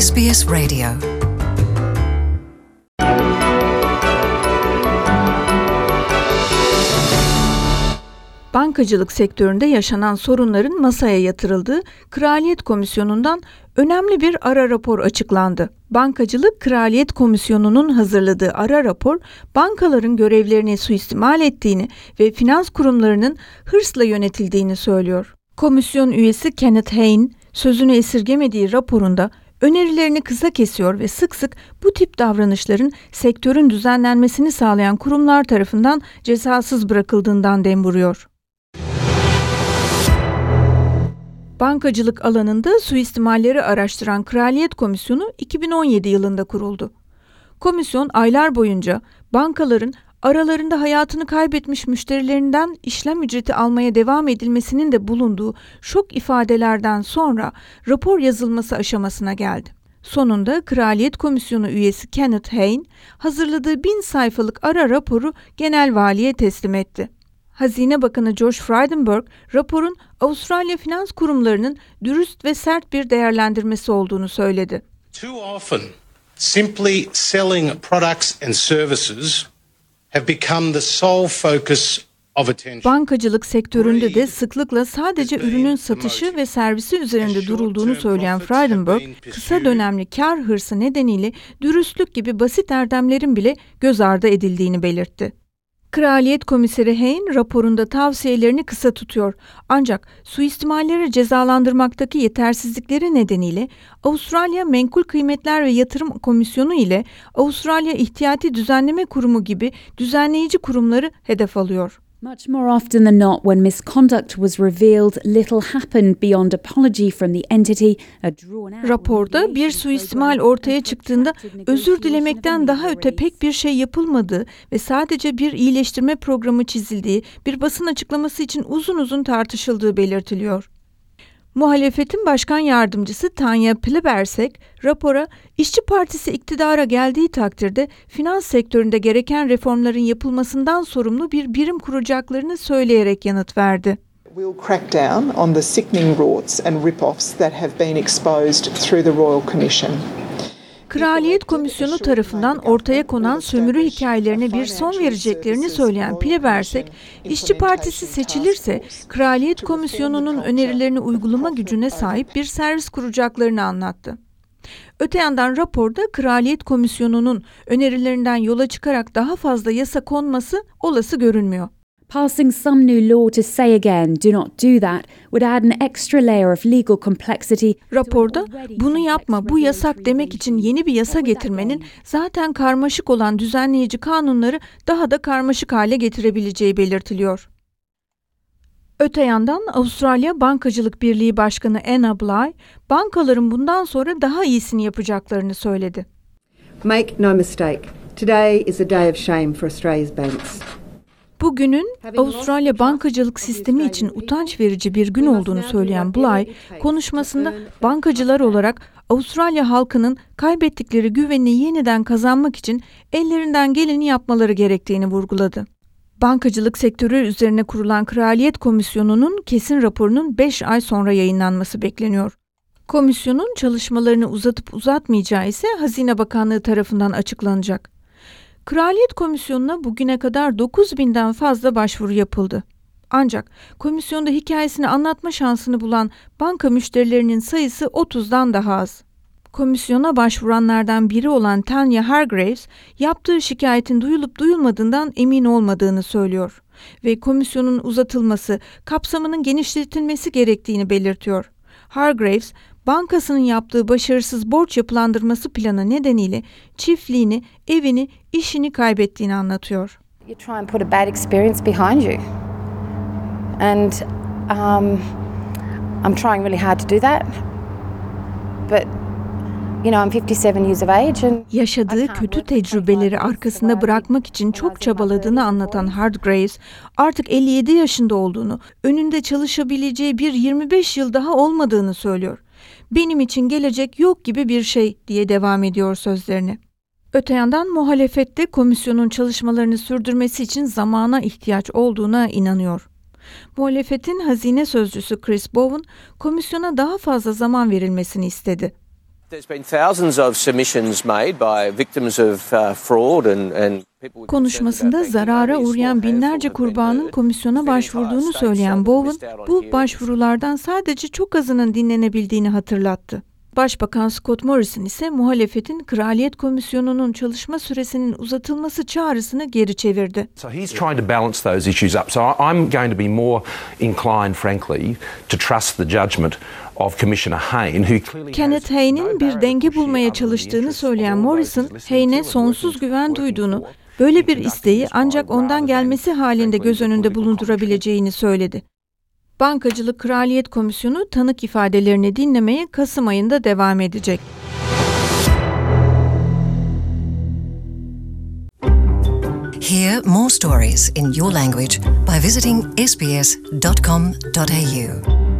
SBS Radio. Bankacılık sektöründe yaşanan sorunların masaya yatırıldığı Kraliyet Komisyonu'ndan önemli bir ara rapor açıklandı. Bankacılık Kraliyet Komisyonu'nun hazırladığı ara rapor, bankaların görevlerini suistimal ettiğini ve finans kurumlarının hırsla yönetildiğini söylüyor. Komisyon üyesi Kenneth Hayne, sözünü esirgemediği raporunda önerilerini kısa kesiyor ve sık sık bu tip davranışların sektörün düzenlenmesini sağlayan kurumlar tarafından cezasız bırakıldığından dem vuruyor. Bankacılık alanında suistimalleri araştıran Kraliyet Komisyonu 2017 yılında kuruldu. Komisyon aylar boyunca bankaların aralarında hayatını kaybetmiş müşterilerinden işlem ücreti almaya devam edilmesinin de bulunduğu şok ifadelerden sonra rapor yazılması aşamasına geldi. Sonunda Kraliyet Komisyonu üyesi Kenneth Hayne hazırladığı 1000 sayfalık ara raporu genel valiye teslim etti. Hazine Bakanı Josh Frydenberg, raporun Avustralya finans kurumlarının dürüst ve sert bir değerlendirmesi olduğunu söyledi. Too often, simply selling products and services have become the sole focus of attention. Bankacılık sektöründe de sıklıkla sadece ürünün satışı ve servisi üzerinde durulduğunu söyleyen Frydenberg, kısa dönemli kar hırsı nedeniyle dürüstlük gibi basit erdemlerin bile göz ardı edildiğini belirtti. Kraliyet Komiseri Hayne raporunda tavsiyelerini kısa tutuyor. Ancak suistimalleri cezalandırmaktaki yetersizlikleri nedeniyle Avustralya Menkul Kıymetler ve Yatırım Komisyonu ile Avustralya İhtiyati Düzenleme Kurumu gibi düzenleyici kurumları hedef alıyor. Much more often than not, when misconduct was revealed, little happened beyond apology from the entity, a drawn-out. Raporda bir suistimal ortaya çıktığında özür dilemekten daha öte pek bir şey yapılmadığı ve sadece bir iyileştirme programı çizildiği, bir basın açıklaması için uzun uzun tartışıldığı belirtiliyor. Muhalefetin başkan yardımcısı Tanya Plibersek, rapora İşçi Partisi iktidara geldiği takdirde finans sektöründe gereken reformların yapılmasından sorumlu bir birim kuracaklarını söyleyerek yanıt verdi. We'll crack down on the sickening rorts and rip-offs that have been exposed through the Royal Commission. Kraliyet Komisyonu tarafından ortaya konan sömürü hikayelerine bir son vereceklerini söyleyen Plibersek, İşçi Partisi seçilirse Kraliyet Komisyonu'nun önerilerini uygulama gücüne sahip bir servis kuracaklarını anlattı. Öte yandan raporda Kraliyet Komisyonu'nun önerilerinden yola çıkarak daha fazla yasa konması olası görünmüyor. Passing some new law to say again, do not do that, would add an extra layer of legal complexity. Raporda bunu yapma, bu yasak demek için yeni bir yasa getirmenin zaten karmaşık olan düzenleyici kanunları daha da karmaşık hale getirebileceği belirtiliyor. Öte yandan Avustralya Bankacılık Birliği Başkanı Anna Bligh, bankaların bundan sonra daha iyisini yapacaklarını söyledi. Make no mistake, today is a day of shame for Australia's banks. Bugünün Avustralya bankacılık sistemi için utanç verici bir gün olduğunu söyleyen Bligh, konuşmasında bankacılar olarak Avustralya halkının kaybettikleri güvenini yeniden kazanmak için ellerinden geleni yapmaları gerektiğini vurguladı. Bankacılık sektörü üzerine kurulan Kraliyet Komisyonu'nun kesin raporunun 5 ay sonra yayınlanması bekleniyor. Komisyonun çalışmalarını uzatıp uzatmayacağı ise Hazine Bakanlığı tarafından açıklanacak. Kraliyet Komisyonu'na bugüne kadar 9.000'den fazla başvuru yapıldı. Ancak komisyonda hikayesini anlatma şansını bulan banka müşterilerinin sayısı 30'dan daha az. Komisyona başvuranlardan biri olan Tanya Hargreaves, yaptığı şikayetin duyulup duyulmadığından emin olmadığını söylüyor ve komisyonun uzatılması, kapsamının genişletilmesi gerektiğini belirtiyor. Hargreaves, bankasının yaptığı başarısız borç yapılandırması planı nedeniyle çiftliğini, evini, işini kaybettiğini anlatıyor. You try and put a bad experience behind you. And I'm trying really hard to do that. But I'm 57 years of age and yaşadığı kötü tecrübeleri arkasında bırakmak için çok çabaladığını anlatan Hargreaves, artık 57 yaşında olduğunu, önünde çalışabileceği bir 25 yıl daha olmadığını söylüyor. Benim için gelecek yok gibi bir şey diye devam ediyor sözlerine. Öte yandan muhalefette komisyonun çalışmalarını sürdürmesi için zamana ihtiyaç olduğuna inanıyor. Muhalefetin hazine sözcüsü Chris Bowen, komisyona daha fazla zaman verilmesini istedi. There's been thousands of submissions made by victims of fraud and Konuşmasında zarara uğrayan binlerce kurbanın komisyona başvurduğunu söyleyen Bowen, bu başvurulardan sadece çok azının dinlenebildiğini hatırlattı. Başbakan Scott Morrison ise muhalefetin Kraliyet Komisyonu'nun çalışma süresinin uzatılması çağrısını geri çevirdi. So he's trying to balance those issues up. So I'm going to be more inclined, frankly, to trust the judgment of Commissioner Hayne, who clearly Kenneth Hayne'in bir denge bulmaya çalıştığını söyleyen Morrison, Hayne'e sonsuz güven duyduğunu, böyle bir isteği ancak ondan gelmesi halinde göz önünde bulundurabileceğini söyledi. Bankacılık Kraliyet Komisyonu tanık ifadelerini dinlemeye Kasım ayında devam edecek. Hear more stories in your language by visiting sbs.com.au.